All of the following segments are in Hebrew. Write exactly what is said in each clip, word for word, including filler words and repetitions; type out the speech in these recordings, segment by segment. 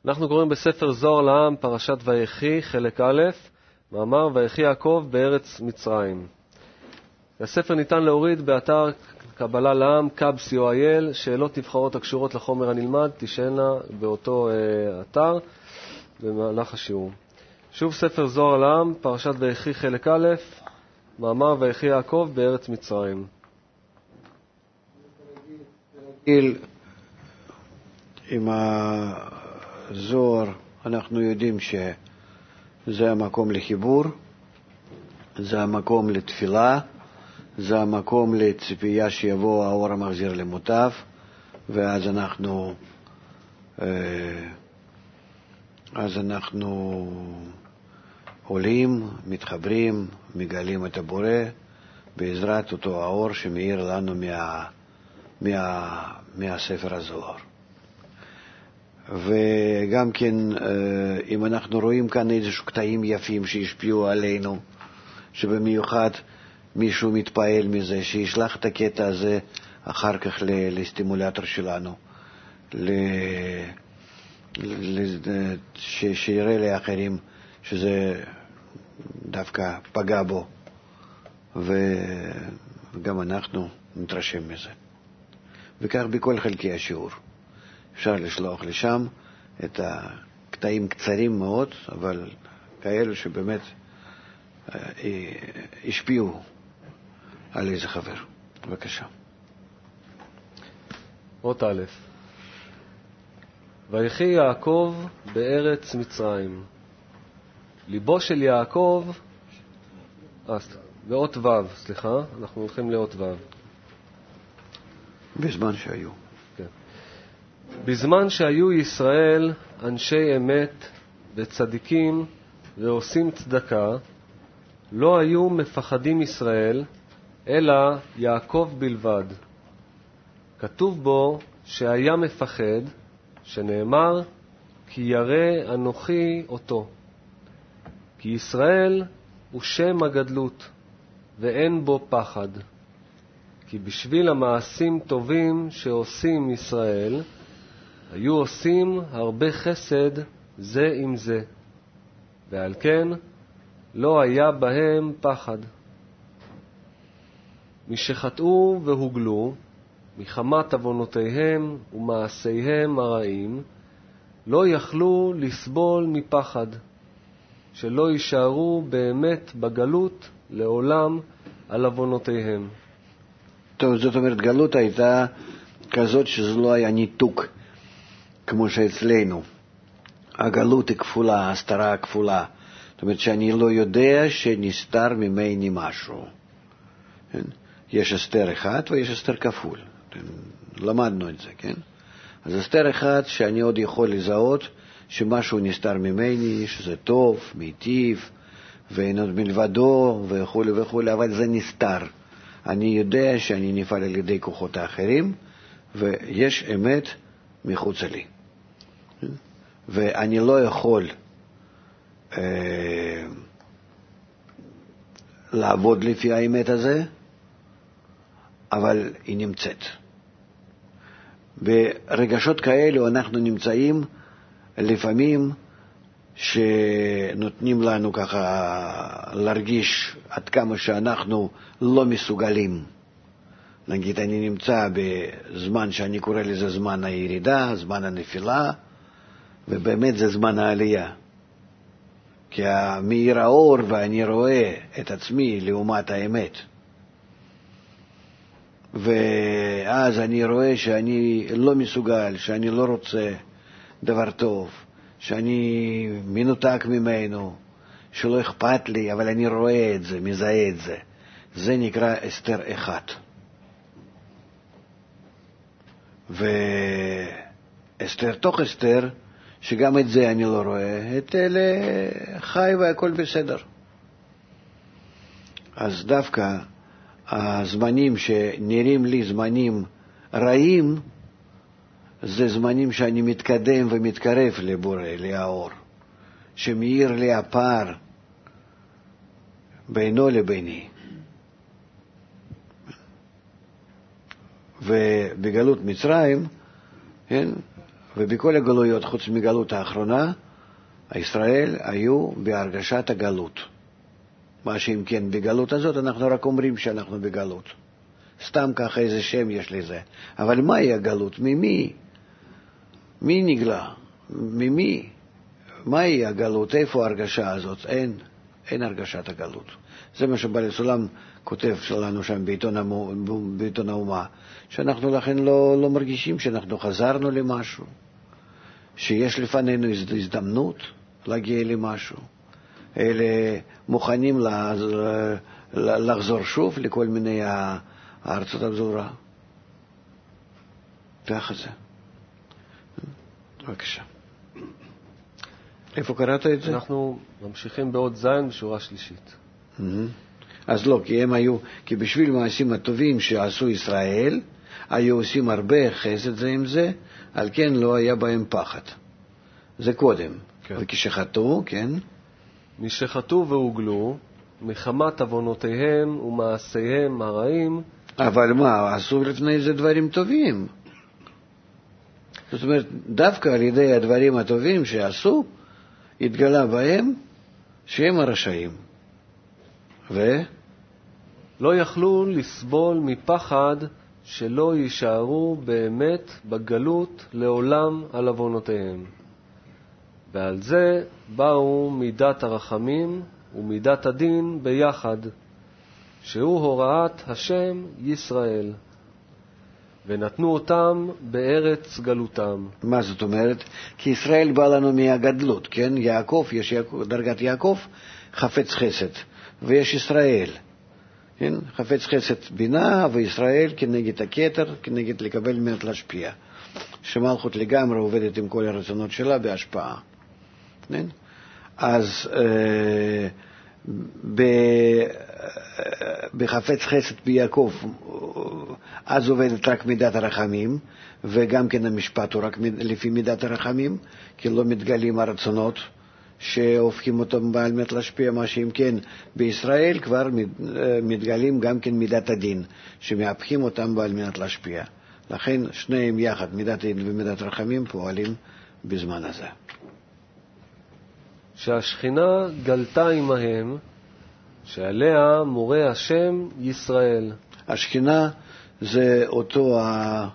אנחנו קוראים בספר זוהר לעם, פרשת ויחי, חלק א', מאמר ויחי יעקב בארץ מצרים. הספר ניתן להוריד באתר קבלה לעם, קאב סי או איי אל, שאלות נבחרות הקשורות לחומר הנלמד, תשאלנה באותו אה, אתר במהלך השיעור. שוב ספר זוהר לעם, פרשת ויחי, חלק א', מאמר ויחי יעקב בארץ מצרים. עם הזוהר אנחנו יודעים שזה המקום לחיבור, זה המקום לתפילה, זה המקום לציפייה שיבוא האור המחזיר למוטב, ואז אנחנו אז אנחנו עולים, מתחברים, מגלים את הבורא בעזרת אותו האור שמאיר לנו מה, מה, מהספר הזוהר. וגם כן, אם אנחנו רואים כאן איזשהו קטעים יפים שהשפיעו עלינו, שבמיוחד מישהו מתפעל מזה, שישלח את הקטע הזה אחר כך לסטימולטור שלנו, שיראה לאחרים שזה דווקא פגע בו, וגם אנחנו נתרשם מזה. וכך בכל חלקי השיעור. אפשר לשלוח לשם את הקטעים קצרים מאוד, אבל כאלו שבאמת השפיעו על איזה חבר. בבקשה. אות א', ויחי יעקב בארץ מצרים. ליבו של יעקב, אה, באות ו', סליחה, אנחנו הולכים לאות ו'. בזמן שהיו. כן. בזמן שהיו ישראל אנשי אמת וצדיקים ועושים צדקה, לא היו מפחדים ישראל, אלא יעקב בלבד. כתוב בו שהיה מפחד, שנאמר, כי ירא אנוכי אותו. כי ישראל הוא שם הגדלות, ואין בו פחד. כי בשביל המעשים טובים שעושים ישראל, היו עושים הרבה חסד זה עם זה, ועל כן לא היה בהם פחד. משחטאו והוגלו, מחמת עוונותיהם ומעשיהם הרעים, לא יכלו לסבול מפחד, שלא יישארו באמת בגלות לעולם על עוונותיהם. טוב, זאת אומרת, גלות הייתה כזאת שזה לא היה ניתוק, כמו שאצלנו. הגלות היא כפולה, הסתרה הכפולה. זאת אומרת שאני לא יודע שנסתר ממני משהו. יש הסתר אחד ויש הסתר כפול. למדנו את זה, כן? אז הסתר אחד שאני עוד יכול לזהות שמשהו נסתר ממני, שזה טוב, מיטיב, ואין עוד מלבדו וכו' וכו', אבל זה נסתר. אני יודע שאני נפעל על ידי כוחות האחרים, ויש אמת מחוץ לי. ואני לא יכול אה, לעבוד לפי האמת הזה, אבל היא נמצאת. ברגשות כאלו אנחנו נמצאים לפעמים שנותנים לנו ככה להרגיש עד כמה שאנחנו לא מסוגלים. נגיד אני נמצא בזמן שאני קורא לזה זמן הירידה, זמן הנפילה, ובאמת זה זמן העלייה. כי מאיר האור ואני רואה את עצמי לעומת האמת. ואז אני רואה שאני לא מסוגל, שאני לא רוצה דבר טוב, שאני מנותק ממנו, שלא אכפת לי, אבל אני רואה את זה, מזהה את זה. זה נקרא אסתר אחד. ואסתר תוך אסתר, שגם את זה אני לא רואה, את אלה חי והכל בסדר. אז דווקא הזמנים שנראים לי זמנים רעים, זה זמנים שאני מתקדם ומתקרב לבורא, לאור, שמאיר לי הפער בינו לביני. ובגלות מצרים, כן, ובכל הגלויות, חוץ מגלות האחרונה, ישראל היו בהרגשת הגלות. מה שאם כן בגלות הזאת, אנחנו רק אומרים שאנחנו בגלות. סתם ככה איזה שם יש לזה. אבל מהי הגלות? ממי? מי נגלה? ממי? מהי הגלות? איפה ההרגשה הזאת? אין. אין הרגשת הגלות. זה מה שבעל הסולם כותב לנו שם בעיתון, בעיתון האומה, שאנחנו לכן לא, לא מרגישים שאנחנו חזרנו למשהו, שיש לפנינו הזדמנות להגיע למשהו, אלא מוכנים לחזור שוב לכל מיני הארצות הפזורה. ככה זה. בבקשה. איפה קראת את זה? אנחנו ממשיכים בעוד זין בשורה שלישית. אז לא, כי הם היו, כי בשביל מעשים הטובים שעשו ישראל, היו עושים הרבה חסד זה עם זה, על כן לא היה בהם פחד. זה קודם. כן. וכשחטאו, כן? משחטאו והוגלו, מחמת עוונותיהם ומעשיהם הרעים. אבל מה, עשו לפני זה דברים טובים. זאת אומרת, דווקא על ידי הדברים הטובים שעשו, התגלה בהם שהם הרשעים. ו? לא יכלו לסבול מפחד שלא יישארו באמת בגלות לעולם על עוונותיהם. ועל זה באו מידת הרחמים ומידת הדין ביחד, שהוא הוראת השם ישראל, ונתנו אותם בארץ גלותם. מה זאת אומרת? כי ישראל בא לנו מהגדלות, כן? יעקב, יש יעקב, דרגת יעקב, חפץ חסד, ויש ישראל, כן? חפץ חסד בינה, וישראל כנגד הכתר, כנגד לקבל מעט להשפיע. שמלכות לגמרי עובדת עם כל הרצונות שלה בהשפעה. כן? אז אה, ב, בחפץ חסד ביעקב, אז עובדת רק מידת הרחמים, וגם כן המשפט הוא רק לפי מידת הרחמים, כי לא מתגלים הרצונות שהופכים אותם בעל מת להשפיע, מה שאם כן בישראל כבר מתגלים גם כן מידת הדין, שמהפכים אותם בעל מת להשפיע. לכן שניהם יחד, מידת הדין ומידת הרחמים, פועלים בזמן הזה. שהשכינה גלתה עמהם, שעליה מורה השם ישראל. השכינה זה אותו, ה...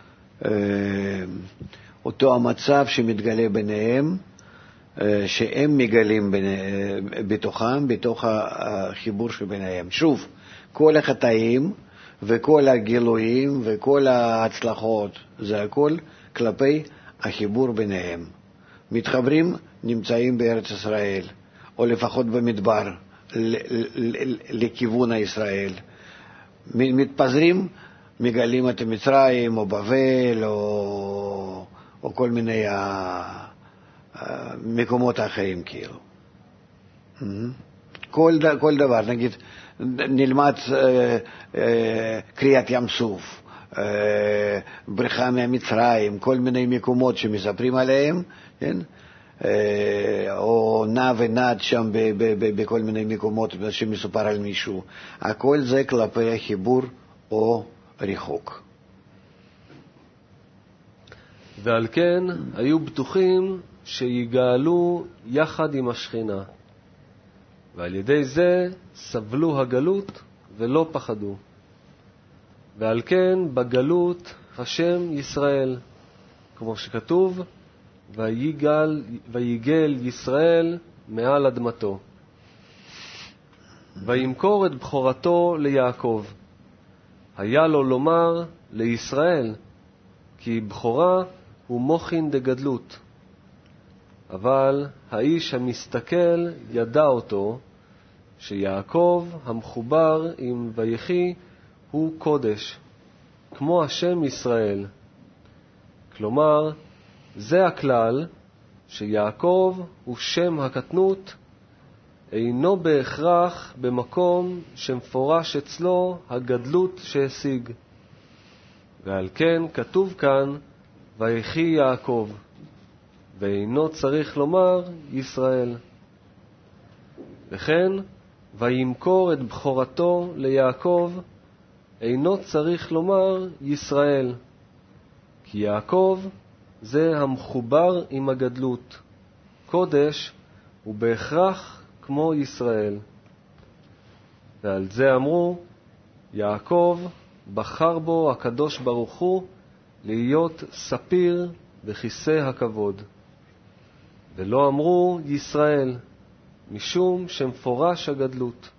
אותו המצב שמתגלה ביניהם, שהם מגלים בתוכם, בתוך החיבור שביניהם. שוב, כל החטאים וכל הגילויים וכל ההצלחות, זה הכל כלפי החיבור ביניהם. מתחברים, נמצאים בארץ ישראל, או לפחות במדבר, לכיוון הישראל. מתפזרים, מגלים את מצרים או בבל או, או כל מיני מקומות אחרים כאילו. כל, כל דבר, נגיד, נלמד אה, אה, קריאת ים סוף, אה, בריחה מהמצרים, כל מיני מקומות שמספרים עליהם, כן? אה, או נע ונד שם ב, ב, ב, בכל מיני מקומות שמסופר על מישהו. הכל זה כלפי החיבור או ריחוק. ועל כן היו בטוחים שיגאלו יחד עם השכינה, ועל ידי זה סבלו הגלות ולא פחדו. ועל כן בגלות השם ישראל, כמו שכתוב, ויגל, ויגל ישראל מעל אדמתו. וימכור את בכורתו ליעקב. היה לו לומר לישראל, כי בכורה הוא מוכין דגדלות. אבל האיש המסתכל ידע אותו, שיעקב המחובר עם ויחי הוא קודש, כמו השם ישראל. כלומר, זה הכלל שיעקב הוא שם הקטנות, אינו בהכרח במקום שמפורש אצלו הגדלות שהשיג. ועל כן כתוב כאן, ויחי יעקב, ואינו צריך לומר ישראל. וכן, וימכור את בכורתו ליעקב, אינו צריך לומר ישראל, כי יעקב זה המחובר עם הגדלות. קודש הוא בהכרח כמו ישראל. ועל זה אמרו, יעקב בחר בו הקדוש ברוך הוא להיות ספיר וכיסא הכבוד. ולא אמרו ישראל, משום שמפורש הגדלות.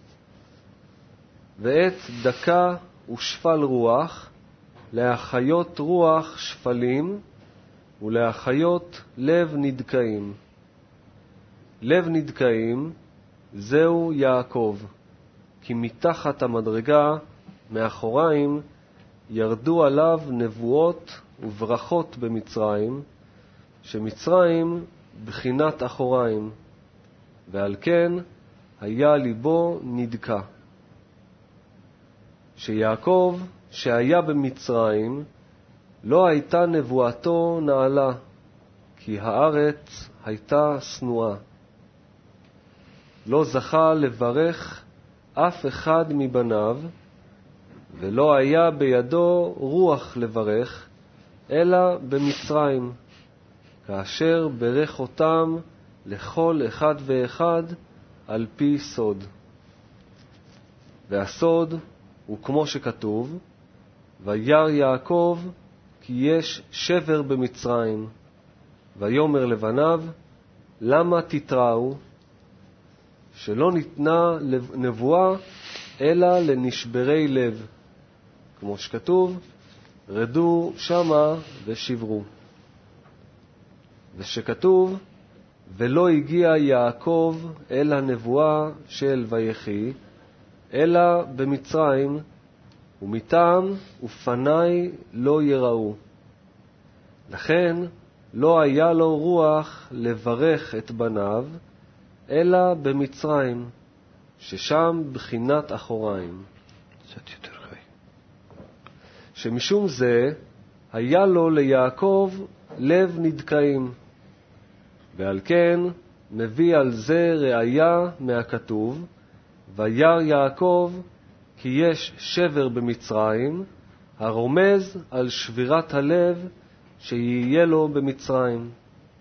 ועת דקה ושפל רוח, להחיות רוח שפלים, ולהחיות לב נדקאים. לב נדקאים זהו יעקב, כי מתחת המדרגה, מאחוריים, ירדו עליו נבואות וברכות במצרים, שמצרים בחינת אחוריים, ועל כן היה ליבו נדקה. שיעקב שהיה במצרים לא הייתה נבואתו נעלה, כי הארץ הייתה שנואה. לא זכה לברך אף אחד מבניו, ולא היה בידו רוח לברך, אלא במצרים, כאשר ברך אותם לכל אחד ואחד על פי סוד. והסוד הוא כמו שכתוב, וירא יעקב כי יש שבר במצרים, ויאמר לבניו, למה תתראו? שלא ניתנה נבואה אלא לנשברי לב, כמו שכתוב, רדו שמה ושברו. ושכתוב, ולא הגיע יעקב אל הנבואה של ויחי, אלא במצרים, ומטעם ופני לא יראו. לכן לא היה לו רוח לברך את בניו, אלא במצרים, ששם בחינת אחוריים. קצת יותר חי. שמשום זה היה לו ליעקב לב נדקאים, ועל כן מביא על זה ראיה מהכתוב, וירא יעקב כי יש שבר במצרים, הרומז על שבירת הלב שיהיה לו במצרים.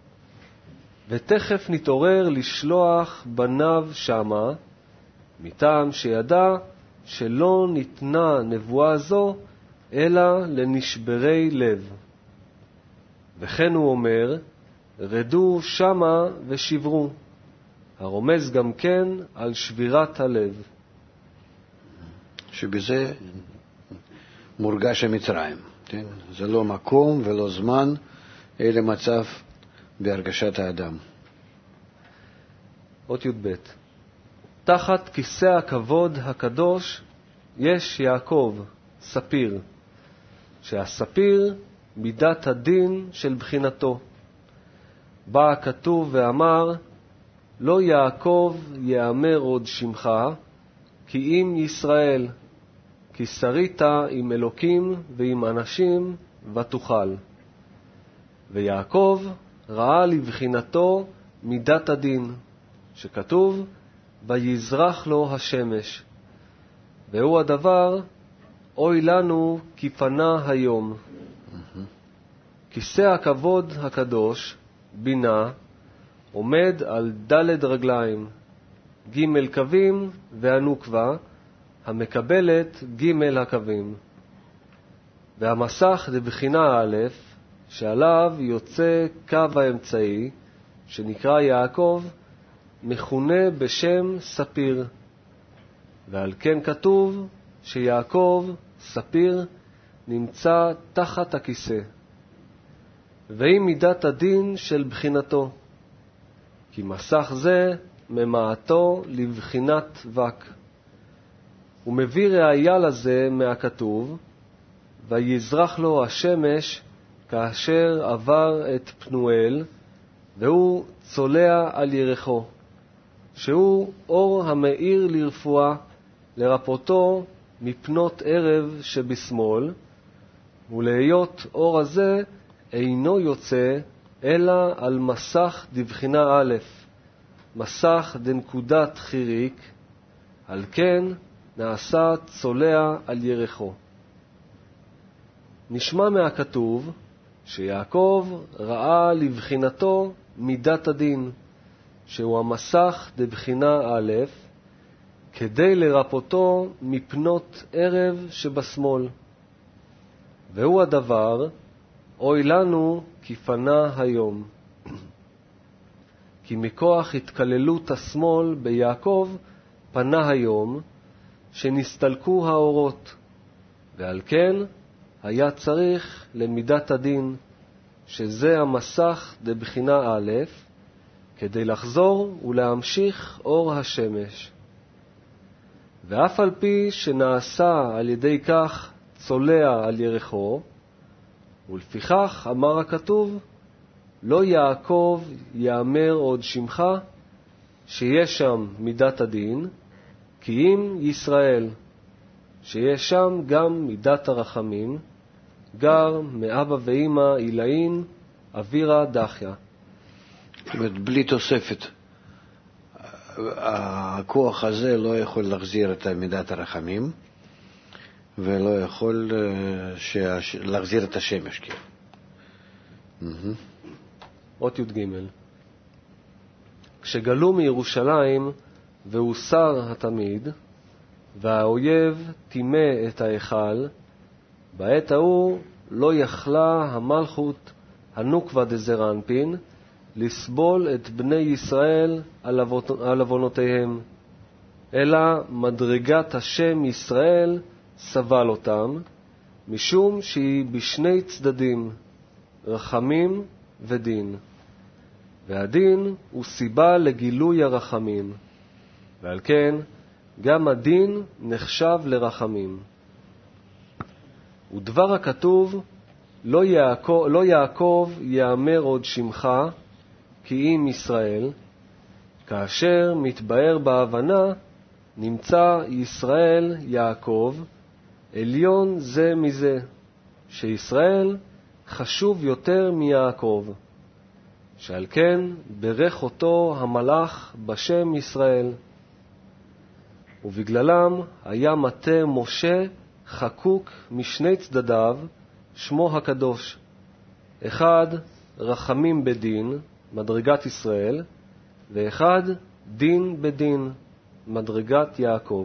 ותכף נתעורר לשלוח בניו שמה, מטעם שידע שלא ניתנה נבואה זו, אלא לנשברי לב. וכן הוא אומר, רדו שמה ושברו, הרומז גם כן על שבירת הלב. שבזה מורגש המצרים. כן? זה לא מקום ולא זמן, אלא מצב בהרגשת האדם. אות י"ב. תחת כיסא הכבוד הקדוש יש יעקב, ספיר, שהספיר מידת הדין של בחינתו. בא הכתוב ואמר, לא יעקב יאמר עוד שמך, כי אם ישראל, כי שרית עם אלוקים ועם אנשים ותוכל. ויעקב ראה לבחינתו מידת הדין, שכתוב, ויזרח לו השמש. והוא הדבר, אוי לנו כי פנה היום. Mm-hmm. כיסא הכבוד הקדוש, בינה, עומד על דלת רגליים, ג' קווים והנוקבה, המקבלת ג' הקווים. והמסך לבחינה א', שעליו יוצא קו האמצעי, שנקרא יעקב, מכונה בשם ספיר. ועל כן כתוב שיעקב, ספיר, נמצא תחת הכיסא. והיא מידת הדין של בחינתו, כי מסך זה ממעטו לבחינת וק. הוא מביא ראיה לזה מהכתוב, ויזרח לו השמש כאשר עבר את פנואל, והוא צולע על ירחו, שהוא אור המאיר לרפואה, לרפותו מפנות ערב שבשמאל, ולהיות אור הזה אינו יוצא אלא על מסך דבחינה א', מסך דנקודת חיריק, על כן נעשה צולע על ירחו. נשמע מהכתוב שיעקב ראה לבחינתו מידת הדין, שהוא המסך דבחינה א', כדי לרפותו מפנות ערב שבשמאל. והוא הדבר, אוי לנו כי פנה היום. כי מכוח התקללות השמאל ביעקב פנה היום, שנסתלקו האורות, ועל כן היה צריך למידת הדין, שזה המסך דבחינה א', כדי לחזור ולהמשיך אור השמש. ואף על פי שנעשה על ידי כך צולע על ירחו, ולפיכך אמר הכתוב, לא יעקב יאמר עוד שמך, שיש שם מידת הדין, כי אם ישראל, שיש שם גם מידת הרחמים, גר מאבא ואמא אילאין, אווירה דחיה. זאת אומרת, בלי תוספת. הכוח הזה לא יכול להחזיר את מידת הרחמים, ולא יכול שהש... להחזיר את השמש. אות י' ג' כשגלו מירושלים והוסר התמיד, והאויב טימא את ההיכל, בעת ההוא לא יכלה המלכות הנוקבה דזרנפין לסבול את בני ישראל על עוונותיהם, אלא מדרגת השם ישראל סבל אותם, משום שהיא בשני צדדים, רחמים ודין. והדין הוא סיבה לגילוי הרחמים, ועל כן גם הדין נחשב לרחמים. ודבר הכתוב, לא יעקב, לא יעקב יאמר עוד שמך, כי אם ישראל, כאשר מתבאר בהבנה, נמצא ישראל יעקב, עליון זה מזה, שישראל חשוב יותר מיעקב, שעל כן ברך אותו המלאך בשם ישראל. ובגללם היה מטה משה חקוק משני צדדיו, שמו הקדוש, אחד רחמים בדין, מדרגת ישראל, ואחד דין בדין, מדרגת יעקב.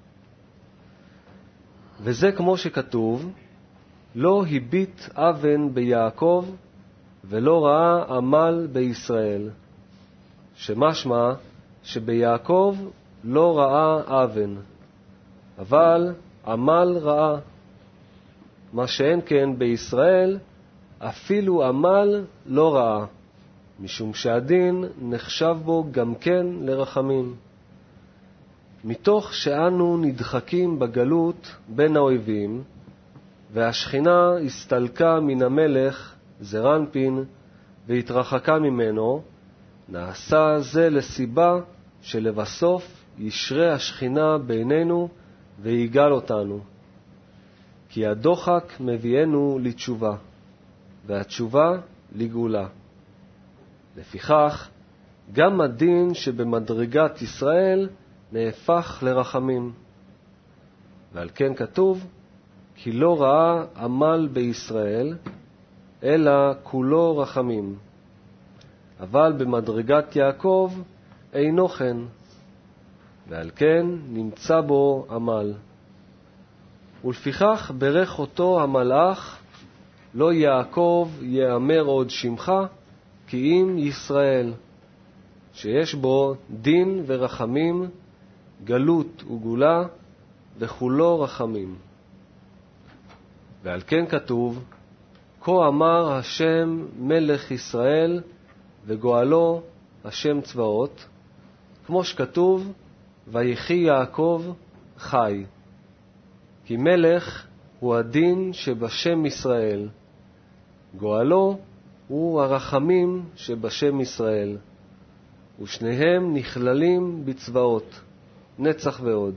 וזה כמו שכתוב, לא הביט אבן ביעקב ולא ראה עמל בישראל, שמשמע שביעקב לא ראה אבן, אבל עמל ראה, מה שאין כן בישראל אפילו עמל לא ראה, משום שהדין נחשב בו גם כן לרחמים. מתוך שאנו נדחקים בגלות בין האויבים, והשכינה הסתלקה מן המלך זרנפין והתרחקה ממנו, נעשה זה לסיבה שלבסוף ישרה השכינה בינינו ויגאל אותנו. כי הדוחק מביאנו לתשובה, והתשובה לגאולה. לפיכך, גם הדין שבמדרגת ישראל נהפך לרחמים. ועל כן כתוב, כי לא ראה עמל בישראל, אלא כולו רחמים. אבל במדרגת יעקב אינו כן, ועל כן נמצא בו עמל. ולפיכך ברך אותו המלאך, לא יעקב יאמר עוד שמך, כי אם ישראל, שיש בו דין ורחמים, גלות וגולה, וכולו רחמים. ועל כן כתוב, כה אמר השם מלך ישראל, וגואלו השם צבאות, כמו שכתוב, ויחי יעקב חי. כי מלך הוא הדין שבשם ישראל, גואלו הוא הרחמים שבשם ישראל, ושניהם נכללים בצבאות, נצח ועוד.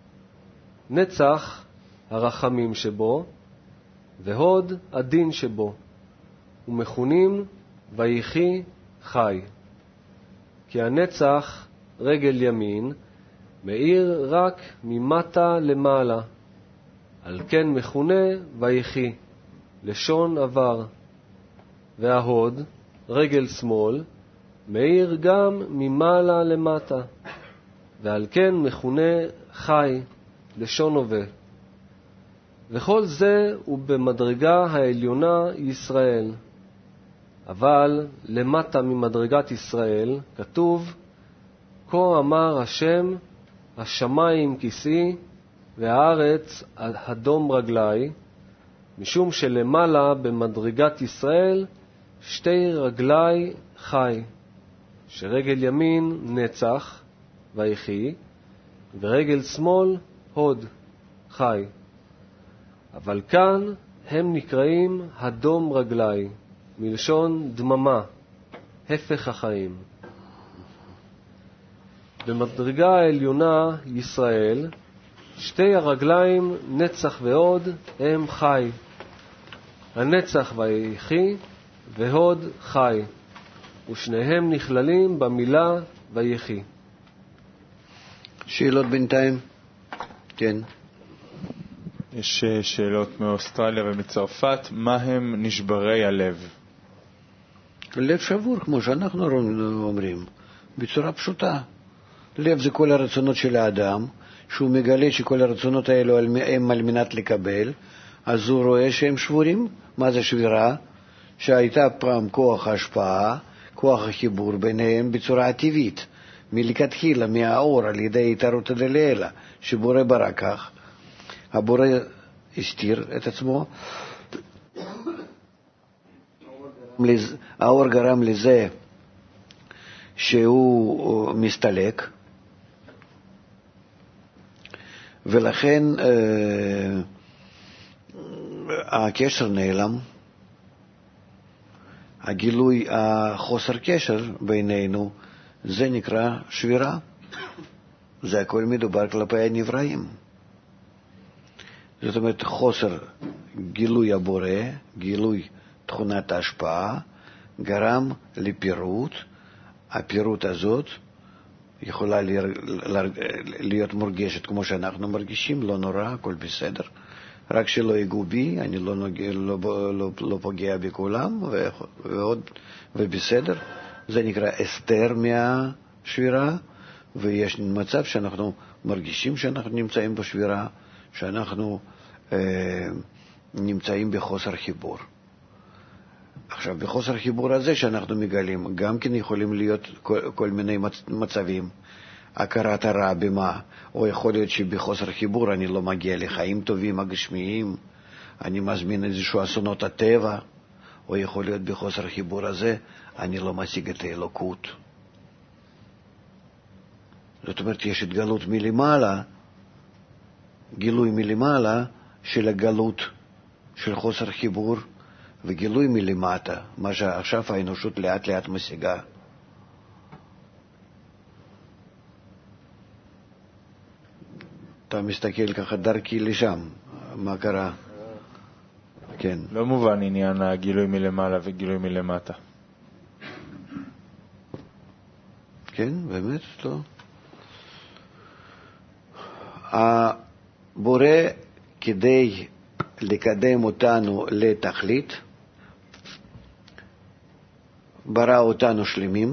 נצח הרחמים שבו, והוד הדין שבו, ומכונים ויחי חי. כי הנצח רגל ימין מאיר רק ממטה למעלה, על כן מכונה ויחי, לשון עבר, וההוד, רגל שמאל, מאיר גם ממעלה למטה, ועל כן מכונה חי, לשון הווה. וכל זה הוא במדרגה העליונה ישראל. אבל למטה ממדרגת ישראל כתוב, כה אמר השם, השמיים כיסאי והארץ הדום רגלי, משום שלמעלה במדרגת ישראל שתי רגלי חי, שרגל ימין נצח ויחי, ורגל שמאל הוד חי. אבל כאן הם נקראים הדום רגלי, מלשון דממה, הפך החיים. במדרגה העליונה ישראל, שתי הרגליים נצח והוד הם חי. הנצח ויחי והוד חי, ושניהם נכללים במילה ויחי. שאלות בינתיים? כן. יש שאלות מאוסטרליה ומצרפת. מה הם נשברי הלב? לב שבור, כמו שאנחנו אומרים, בצורה פשוטה. לב זה כל הרצונות של האדם, שהוא מגלה שכל הרצונות האלו הם על מנת לקבל, אז הוא רואה שהם שבורים. מה זה שבירה? שהייתה פעם כוח ההשפעה, כוח החיבור ביניהם בצורה טבעית, מלכתחילה, מהאור, על ידי התערות הדלילה, שבורא ברא כך. הבורא הסתיר את עצמו, האור גרם לזה שהוא מסתלק, ולכן אה, הקשר נעלם, הגילוי, החוסר קשר בינינו, זה נקרא שבירה. זה הכל מדובר כלפי הנבראים. זאת אומרת, חוסר גילוי הבורא, גילוי תכונת ההשפעה, גרם לפירוט. הפירוט הזאת יכולה להיות מורגשת כמו שאנחנו מרגישים, לא נורא, הכל בסדר. רק שלא ייגעו בי, אני לא, נוגע, לא, לא, לא פוגע בכולם, ועוד, ובסדר. זה נקרא אסתר מהשבירה, ויש מצב שאנחנו מרגישים שאנחנו נמצאים בשבירה, שאנחנו אה, נמצאים בחוסר חיבור. עכשיו, בחוסר חיבור הזה שאנחנו מגלים, גם כן יכולים להיות כל, כל מיני מצבים, הכרת הרע במה, או יכול להיות שבחוסר חיבור אני לא מגיע לחיים טובים הגשמיים, אני מזמין איזשהו אסונות הטבע, או יכול להיות בחוסר חיבור הזה אני לא משיג את האלוקות. זאת אומרת, יש התגלות מלמעלה, גילוי מלמעלה של הגלות של חוסר חיבור, וגילוי מלמטה, מה שעכשיו האנושות לאט לאט משיגה. אתה מסתכל ככה דרכי לשם, מה קרה? כן. לא מובן עניין הגילוי מלמעלה וגילוי מלמטה. כן, באמת, לא. הבורא, כדי לקדם אותנו לתכלית, ברא אותנו שלמים,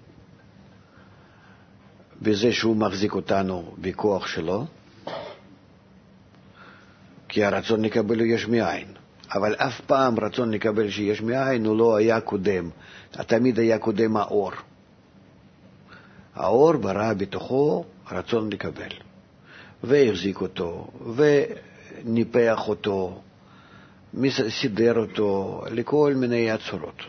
בזה שהוא מחזיק אותנו בכוח שלו, כי הרצון לקבל הוא יש מאין. אבל אף פעם רצון לקבל שיש מאין הוא לא היה קודם. תמיד היה קודם האור. האור ברא בתוכו רצון לקבל. והחזיק אותו, וניפח אותו, סידר אותו לכל מיני הצורות.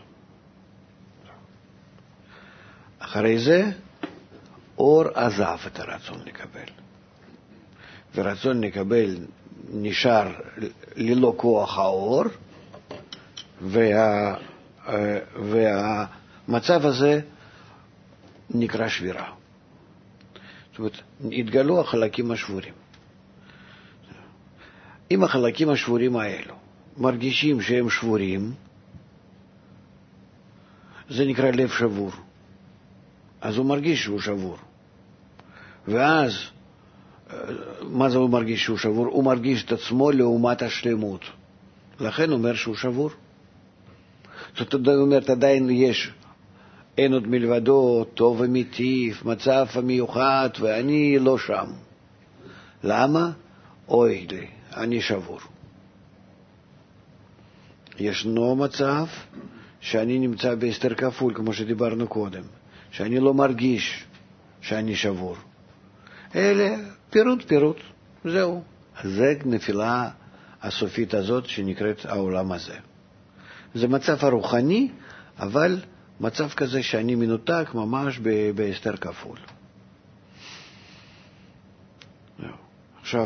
אחרי זה, אור עזב את הרצון לקבל. ורצון לקבל נשאר ללא כוח האור, וה, והמצב הזה נקרא שבירה. זאת אומרת, התגלו החלקים השבורים. אם החלקים השבורים האלו מרגישים שהם שבורים, זה נקרא לב שבור. אז הוא מרגיש שהוא שבור. ואז, מה זה הוא מרגיש שהוא שבור? הוא מרגיש את עצמו לעומת השלמות. לכן הוא אומר שהוא שבור. זאת אומרת, עדיין יש, אין עוד מלבדו, טוב ומיטיב, מצב המיוחד, ואני לא שם. למה? אוי לי, אני שבור. ישנו מצב שאני נמצא בהסתר כפול, כמו שדיברנו קודם, שאני לא מרגיש שאני שבור. אלה פירוט פירוט, זהו. זה נפילה הסופית הזאת שנקראת העולם הזה. זה מצב הרוחני, אבל מצב כזה שאני מנותק ממש בהסתר כפול. עכשיו,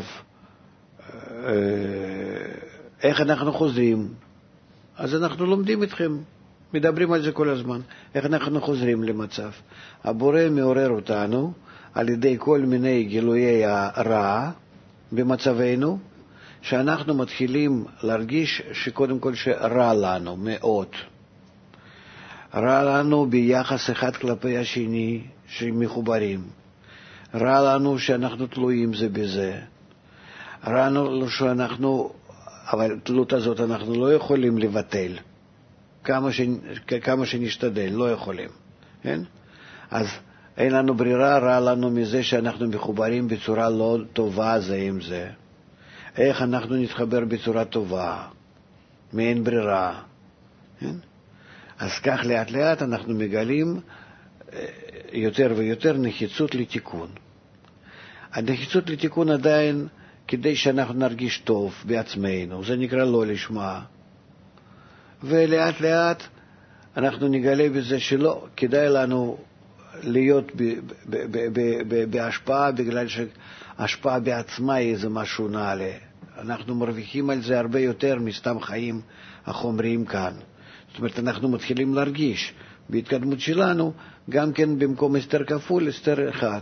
איך אנחנו חוזרים? אז אנחנו לומדים איתכם, מדברים על זה כל הזמן. איך אנחנו חוזרים למצב? הבורא מעורר אותנו על ידי כל מיני גילויי הרע במצבנו, שאנחנו מתחילים להרגיש שקודם כל שרע לנו מאוד. רע לנו ביחס אחד כלפי השני שמחוברים. רע לנו שאנחנו תלויים זה בזה. רע לנו שאנחנו, אבל תלות הזאת אנחנו לא יכולים לבטל. כמה, ש, כמה שנשתדל, לא יכולים. כן? אז אין לנו ברירה, רע לנו מזה שאנחנו מחוברים בצורה לא טובה זה עם זה. איך אנחנו נתחבר בצורה טובה? מאין ברירה. כן? אז כך לאט לאט אנחנו מגלים יותר ויותר נחיצות לתיקון. הנחיצות לתיקון עדיין כדי שאנחנו נרגיש טוב בעצמנו, זה נקרא לא לשמה. ולאט לאט אנחנו נגלה בזה שלא, כדאי לנו להיות ב- ב- ב- ב- ב- בהשפעה, בגלל שהשפעה בעצמה היא איזה משהו נעלה. אנחנו מרוויחים על זה הרבה יותר מסתם חיים החומריים כאן. זאת אומרת, אנחנו מתחילים להרגיש בהתקדמות שלנו, גם כן במקום הסתר כפול, הסתר אחד.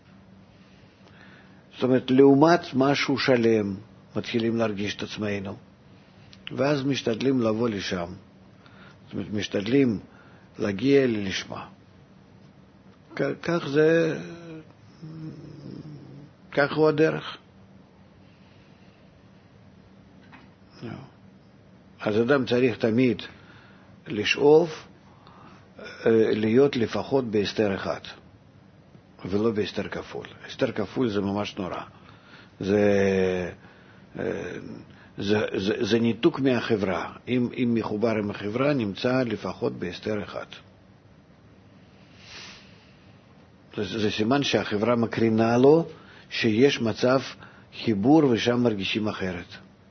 זאת אומרת, לעומת משהו שלם, מתחילים להרגיש את עצמנו. ואז משתדלים לבוא לשם. זאת אומרת, משתדלים להגיע ללשמה. כך זה, כך הוא הדרך. אז אדם צריך תמיד לשאוף להיות לפחות בהסתר אחד, ולא בהסתר כפול. הסתר כפול זה ממש נורא. זה, זה, זה, זה ניתוק מהחברה. אם, אם מחובר עם החברה, נמצא לפחות בהסתר אחד. זה, זה סימן שהחברה מקרינה לו שיש מצב חיבור ושם מרגישים אחרת.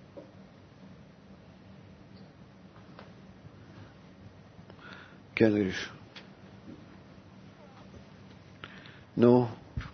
כן, ריש. נו.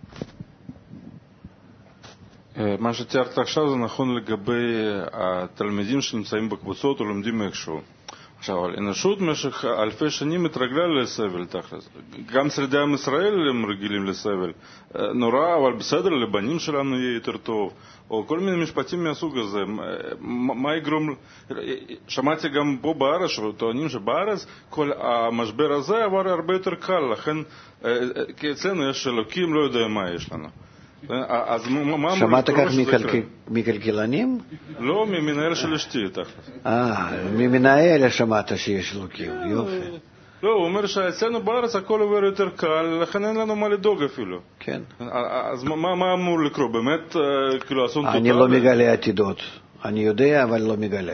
מה שתיארת עכשיו זה נכון לגבי התלמידים שנמצאים בקבוצות או לומדים איכשהו. עכשיו, האנושות במשך אלפי שנים התרגלה לסבל תכלס. גם שרידי עם ישראל הם רגילים לסבל. נורא, אבל בסדר, לבנים שלנו יהיה יותר טוב. או כל מיני משפטים מהסוג הזה. מה יגרום... שמעתי גם פה בארץ, שטוענים שבארץ כל המשבר הזה עבר הרבה יותר קל. לכן, כי אצלנו יש אלוקים, לא יודע מה יש לנו. אז מה... שמעת כך מכלכלנים? לא, ממנהל של אשתי תכלס. אה, ממנהל שמעת שיש אלוקים, יופי. לא, הוא אומר שאצלנו בארץ הכל עובר יותר קל, לכן אין לנו מה לדאוג אפילו. כן. אז מה אמור לקרות? באמת, כאילו, אסון טוטלי? אני לא מגלה עתידות. אני יודע, אבל לא מגלה.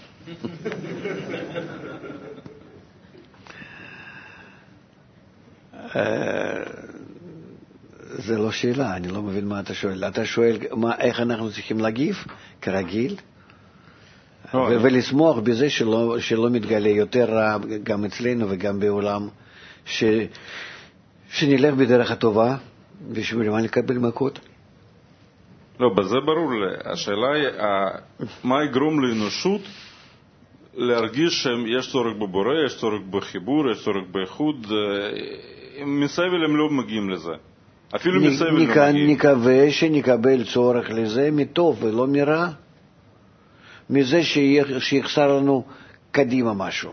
זה לא שאלה, אני לא מבין מה אתה שואל. אתה שואל מה, איך אנחנו צריכים להגיב, כרגיל, ו- ולסמוך בזה שלא, שלא מתגלה יותר רע גם אצלנו וגם בעולם, ש- שנלך בדרך הטובה, בשביל מה לקבל מכות? לא, בזה ברור לי. השאלה היא, מה יגרום לאנושות להרגיש שיש צורך בבורא, יש צורך בחיבור, יש צורך באיחוד, מסבל הם לא מגיעים לזה. אפילו מסבל לא מגיעים. נקווה שנקבל צורך לזה מטוב ולא מרע, מזה שיחסר לנו קדימה משהו.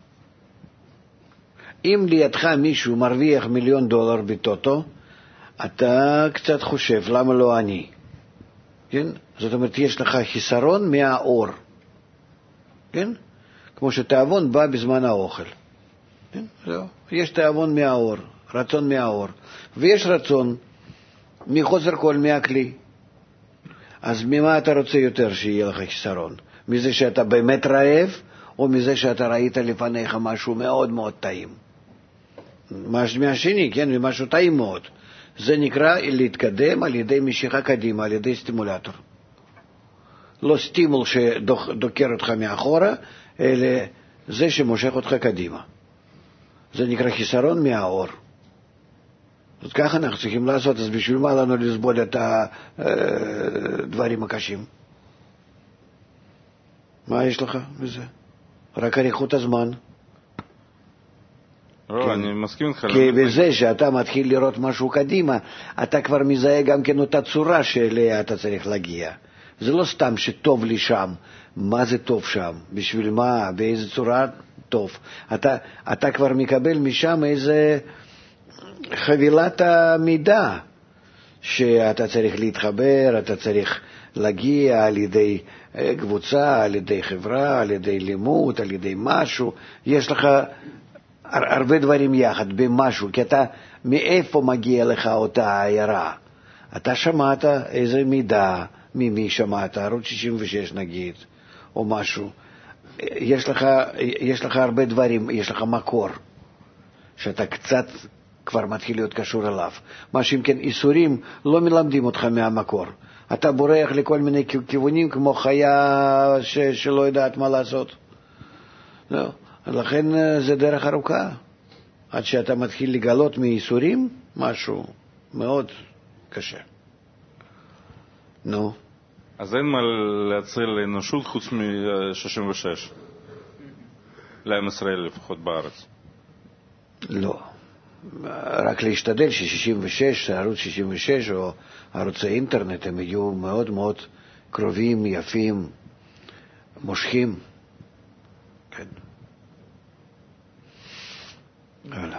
אם לידך מישהו מרוויח מיליון דולר בטוטו, אתה קצת חושב, למה לא אני? כן? זאת אומרת, יש לך חיסרון מהאור. כן? כמו שתאבון בא בזמן האוכל. כן? זהו. יש תאבון מהאור, רצון מהאור, ויש רצון מחוסר כל מהכלי. אז ממה אתה רוצה יותר שיהיה לך חיסרון? מזה שאתה באמת רעב, או מזה שאתה ראית לפניך משהו מאוד מאוד טעים? מהשני, כן, ומשהו טעים מאוד. זה נקרא להתקדם על ידי משיכה קדימה, על ידי סטימולטור. לא סטימול שדוקר אותך מאחורה, אלא זה שמושך אותך קדימה. זה נקרא חיסרון מהאור. אז ככה אנחנו צריכים לעשות, אז בשביל מה לנו לסבול את הדברים הקשים? מה יש לך בזה? רק אריכות הזמן. לא, אני מסכים איתך. כי בזה שאתה מתחיל לראות משהו קדימה, אתה כבר מזהה גם כן אותה צורה שאליה אתה צריך להגיע. זה לא סתם שטוב לי שם. מה זה טוב שם? בשביל מה? באיזה צורה טוב? אתה, אתה כבר מקבל משם איזה חבילת המידע שאתה צריך להתחבר, אתה צריך להגיע על ידי קבוצה, על ידי חברה, על ידי לימוד, על ידי משהו. יש לך הרבה דברים יחד במשהו, כי אתה מאיפה מגיע לך אותה העירה? אתה שמעת איזה מידע, ממי שמעת, ערוץ שישים ושש נגיד, או משהו. יש לך, יש לך הרבה דברים, יש לך מקור, שאתה קצת כבר מתחיל להיות קשור אליו. מה שאם כן, איסורים לא מלמדים אותך מהמקור. אתה בורח לכל מיני כיוונים כמו חיה ש, שלא יודעת מה לעשות. לא. לכן זה דרך ארוכה. עד שאתה מתחיל לגלות מאיסורים משהו מאוד קשה. נו. אז אין מה להציל לאנושות חוץ מ-שישים ושש. לעם ישראל לפחות בארץ. לא. רק להשתדל ש-שישים ושש, ערוץ שישים ושש או ערוצי אינטרנט, הם יהיו מאוד מאוד קרובים, יפים, מושכים. כן. הלאה.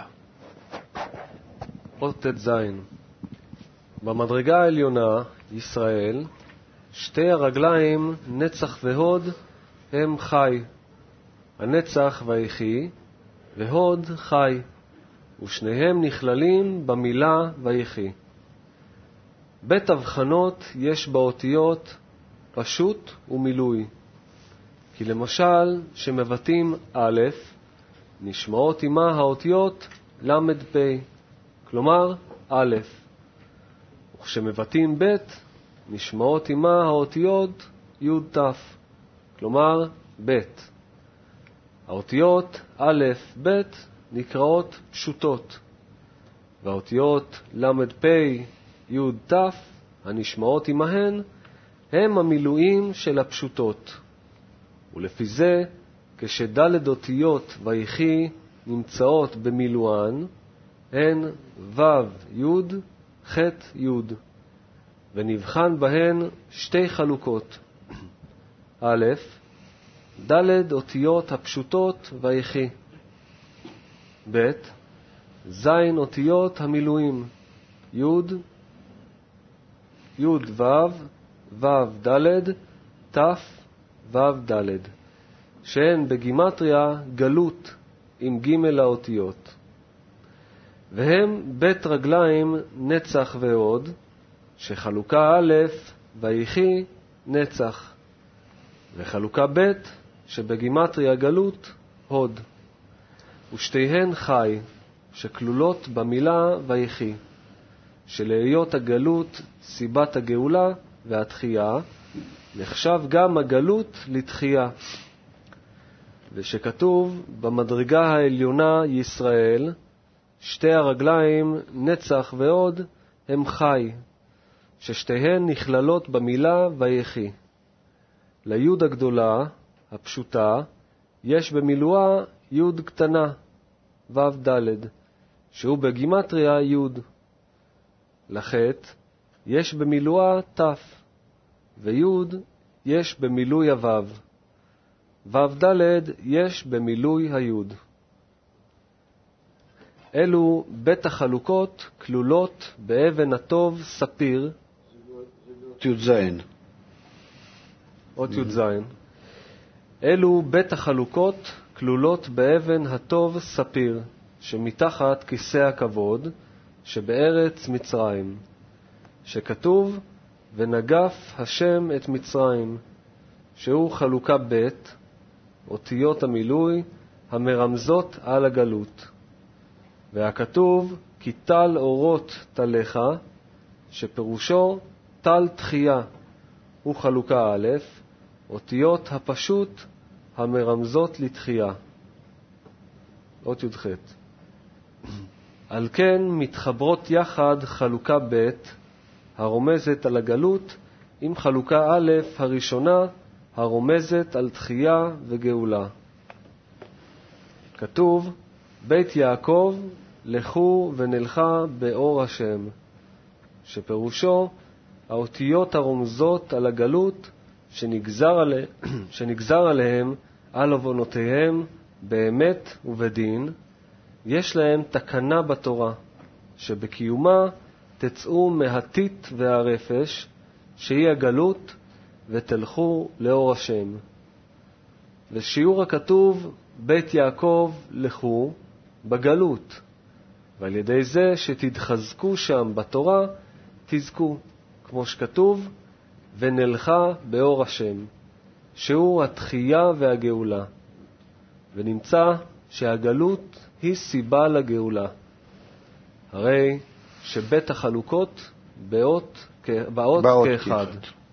אות ט"ז. במדרגה העליונה, ישראל, שתי הרגליים, נצח והוד, הם חי. הנצח ויחי, והוד חי, ושניהם נכללים במילה ויחי. בית הבחנות יש באותיות פשוט ומילוי. כי למשל, שמבטאים א', נשמעות עמה האותיות למד פ', כלומר א', וכשמבטאים ב', נשמעות עמה האותיות י' ת', כלומר ב'. האותיות א', ב', נקראות פשוטות, והאותיות למד פ', י' ת', הנשמעות עמהן, הם המילואים של הפשוטות. ולפי זה, כשדלת אותיות ויחי נמצאות במילואן, הן ו' י' ח' י', ונבחן בהן שתי חלוקות. א', ד' אותיות הפשוטות ויחי. ב', ז' אותיות המילואים, י' י' ו' ו' ד' ת' ו' ד', שהן בגימטריה גלות עם ג' האותיות. והם בית רגליים נצח והוד, שחלוקה א' ויחי נצח, וחלוקה ב' שבגימטריה גלות הוד, ושתיהן חי, שכלולות במילה ויחי, שלהיות הגלות סיבת הגאולה והתחייה, נחשב גם הגלות לתחייה. ושכתוב במדרגה העליונה ישראל, שתי הרגליים נצח והוד הם חי, ששתיהן נכללות במילה ויחי. ליוד הגדולה, הפשוטה, יש במילואה יוד קטנה, ו' ד', שהוא בגימטריה יוד. לחט יש במילואה ת', ויוד יש במילוי הו', ו' ד' יש במילוי היוד. אלו בית החלוקות כלולות באבן הטוב ספיר, י' ז', אות י' ז', אלו בית החלוקות כלולות באבן הטוב ספיר, שמתחת כיסא הכבוד, שבארץ מצרים, שכתוב, ונגף השם את מצרים, שהוא חלוקה בית, אותיות המילוי המרמזות על הגלות. והכתוב, כי טל אורות תלך, שפירושו טל תחייה, הוא חלוקה א', אותיות הפשוט המרמזות לתחייה. אות י"ח. על כן מתחברות יחד חלוקה ב' הרומזת על הגלות עם חלוקה א' הראשונה הרומזת על תחייה וגאולה. כתוב, בית יעקב לכו ונלכה באור השם, שפירושו האותיות הרומזות על הגלות שנגזר, עלי, שנגזר עליהם על עוונותיהם באמת ובדין, יש להם תקנה בתורה, שבקיומה תצאו מהתית והרפש, שהיא הגלות, ותלכו לאור השם. ושיעור הכתוב, בית יעקב לכו, בגלות, ועל ידי זה שתתחזקו שם בתורה, תזכו, כמו שכתוב, ונלכה באור השם, שהוא התחייה והגאולה. ונמצא שהגלות היא סיבה לגאולה. הרי שבית החלוקות באות, באות, באות כאחד.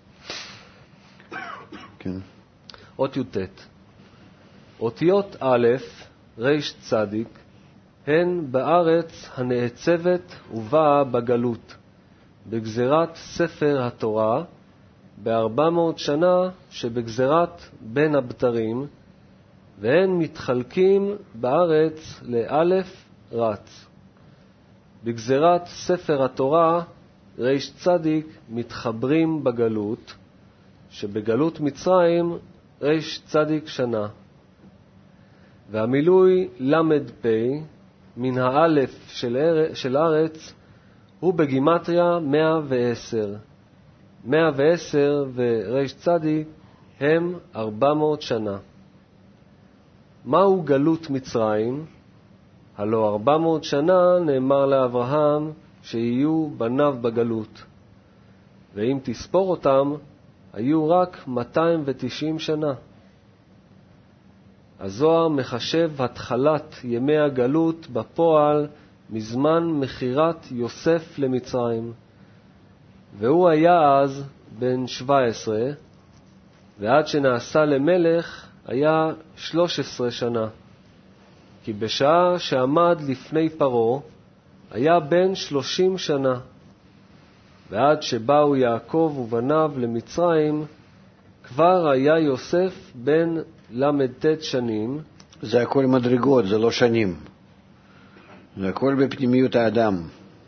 כן. אות י"ט. אותיות א', ריש צדיק, הן בארץ הנעצבת ובאה בגלות, בגזרת ספר התורה, בארבע מאות שנה שבגזרת בין הבתרים, והן מתחלקים בארץ לאלף רץ. בגזרת ספר התורה, ריש צדיק מתחברים בגלות, שבגלות מצרים ריש צדיק שנה. והמילוי למד פי מן האלף של, אר... של ארץ הוא בגימטריה מאה ועשר. מאה ועשר וריש צדיק הם ארבע מאות שנה. מהו גלות מצרים? הלא ארבע מאות שנה נאמר לאברהם שיהיו בניו בגלות, ואם תספור אותם היו רק מאתיים ותשעים שנה. הזוהר מחשב התחלת ימי הגלות בפועל מזמן מחירת יוסף למצרים, והוא היה אז בן שבע עשרה, ועד שנעשה למלך היה שלוש עשרה שנה, כי בשעה שעמד לפני פרו היה בן שלושים שנה, ועד שבאו יעקב ובניו למצרים כבר היה יוסף בן למ"ט שנים. זה הכל מדרגות, זה לא שנים. זה הכל בפנימיות האדם.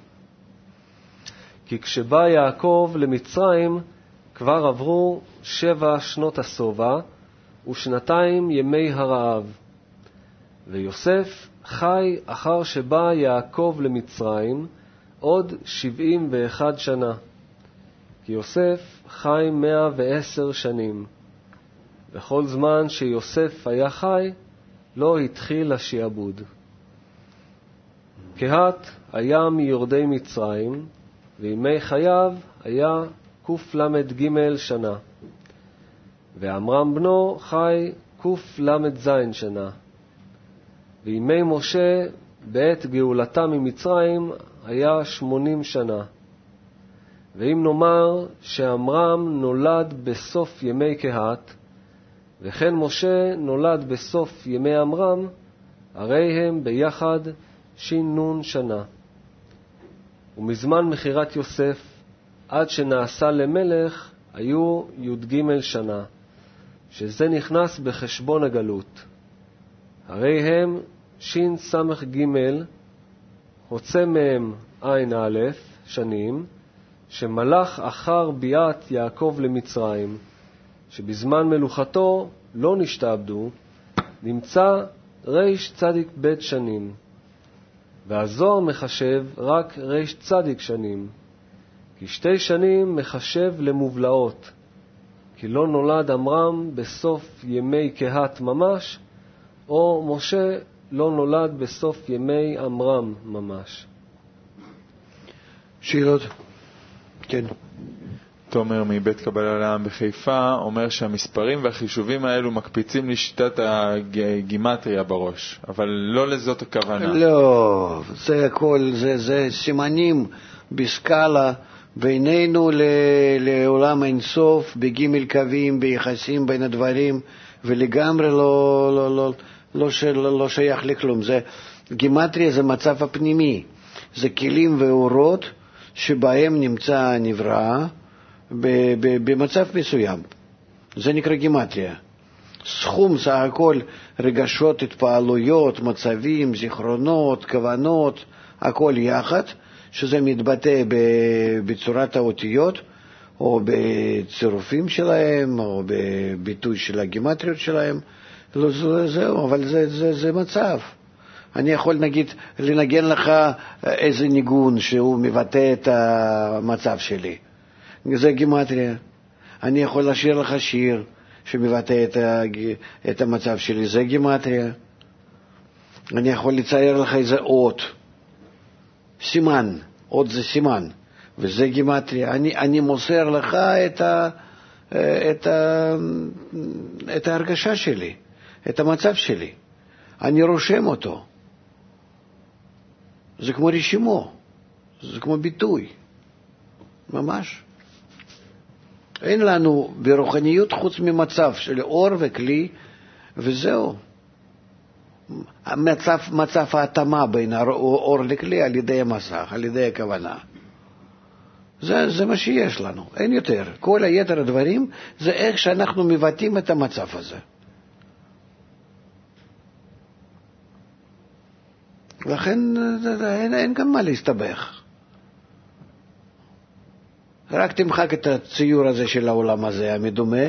כי כשבא יעקב למצרים כבר עברו שבע שנות השובע ושנתיים ימי הרעב. ויוסף חי אחר שבא יעקב למצרים עוד שבעים ואחת שנה. כי יוסף חי מאה ועשר שנים. וכל זמן שיוסף היה חי, לא התחיל השעבוד. קהת היה מיורדי מצרים, וימי חייו היה קל"ג שנה. ועמרם בנו חי קל"ז שנה. וימי משה בעת גאולתה ממצרים היה שמונים שנה. ואם נאמר שעמרם נולד בסוף ימי קהת, וכן משה נולד בסוף ימי עמרם, הרי הם ביחד שינון שנה. ומזמן מחירת יוסף עד שנעשה למלך היו י"ג שנה, שזה נכנס בחשבון הגלות. הרי הם שין סמך ג' הוצא מהם עין א' שנים, שמלך אחר ביאת יעקב למצרים, שבזמן מלוכתו לא נשתעבדו, נמצא ריש צדיק בית שנים. והזוהר מחשב רק ריש צדיק שנים, כי שתי שנים מחשב למובלעות, כי כי לא נולד עמרם בסוף ימי קהת ממש, או משה לא נולד בסוף ימי עמרם ממש. שאלות? כן. תומר מבית קבלה לעם בחיפה אומר שהמספרים והחישובים האלו מקפיצים לשיטת הגימטריה בראש, אבל לא לזאת הכוונה. לא, זה הכל, זה, זה סימנים בסקאלה בינינו לעולם אינסוף, בגימל קווים, ביחסים בין הדברים, ולגמרי לא, לא, לא, לא, לא, לא שייך לכלום. זה, גימטריה זה מצב הפנימי, זה כלים ואורות שבהם נמצא הנברא במצב מסוים. זה נקרא גימטריה. סכום סך הכל רגשות, התפעלויות, מצבים, זיכרונות, כוונות, הכל יחד, שזה מתבטא בצורת האותיות, או בצירופים שלהם, או בביטוי של הגימטריות שלהם. לא, זה, זהו, אבל זה, זה, זה מצב. אני יכול נגיד לנגן לך איזה ניגון שהוא מבטא את המצב שלי. זה גימטריה. אני יכול לשיר לך שיר שמבטא את, ה, את המצב שלי. זה גימטריה. אני יכול לצייר לך איזה אות. סימן. אות זה סימן. וזה גימטריה. אני, אני מוסר לך את, ה, את, ה, את ההרגשה שלי. את המצב שלי. אני רושם אותו. זה כמו רשימו. זה כמו ביטוי. ממש. אין לנו ברוחניות חוץ ממצב של אור וכלי, וזהו. מצב, מצב ההתאמה בין האור לכלי על ידי המסך, על ידי הכוונה. זה, זה מה שיש לנו, אין יותר. כל היתר הדברים זה איך שאנחנו מבטאים את המצב הזה. לכן אין, אין גם מה להסתבך. רק תמחק את הציור הזה של העולם הזה המדומה,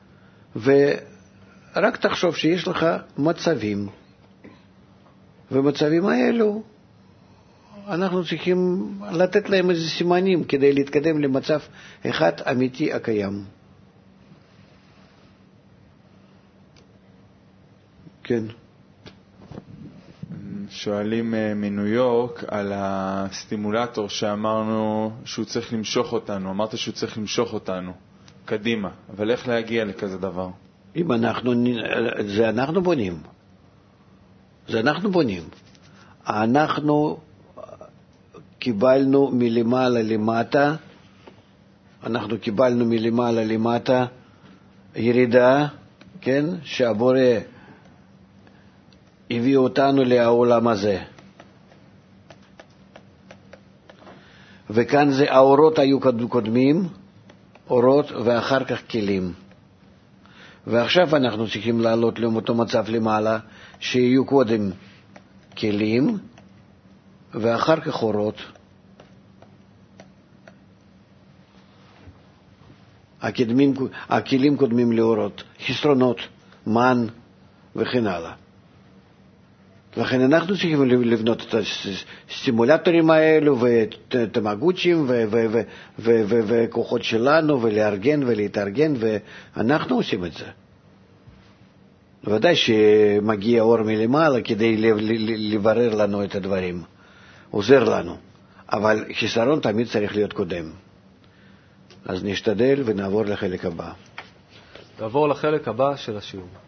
ורק תחשוב שיש לך מצבים. ומצבים האלו, אנחנו צריכים לתת להם איזה סימנים כדי להתקדם למצב אחד אמיתי הקיים. כן. שואלים מניו יורק על הסטימולטור שאמרנו שהוא צריך למשוך אותנו. אמרת שהוא צריך למשוך אותנו קדימה, אבל איך להגיע לכזה דבר? אם אנחנו, זה אנחנו בונים. זה אנחנו בונים. אנחנו קיבלנו מלמעלה למטה, אנחנו קיבלנו מלמעלה למטה ירידה, כן? שהבורא הביא אותנו לעולם הזה. וכאן זה האורות היו קודמים, אורות ואחר כך כלים. ועכשיו אנחנו צריכים לעלות לאותו מצב למעלה, שיהיו קודם כלים ואחר כך אורות. הקדמים, הכלים קודמים לאורות, חסרונות, מן וכן הלאה. לכן אנחנו צריכים לבנות את הסימולטורים האלו ואת המגוצ'ים וכוחות שלנו ולארגן ולהתארגן, ואנחנו עושים את זה. ודאי שמגיע אור מלמעלה כדי לברר לנו את הדברים, עוזר לנו, אבל חיסרון תמיד צריך להיות קודם. אז נשתדל ונעבור לחלק הבא. נעבור לחלק הבא של השיעור.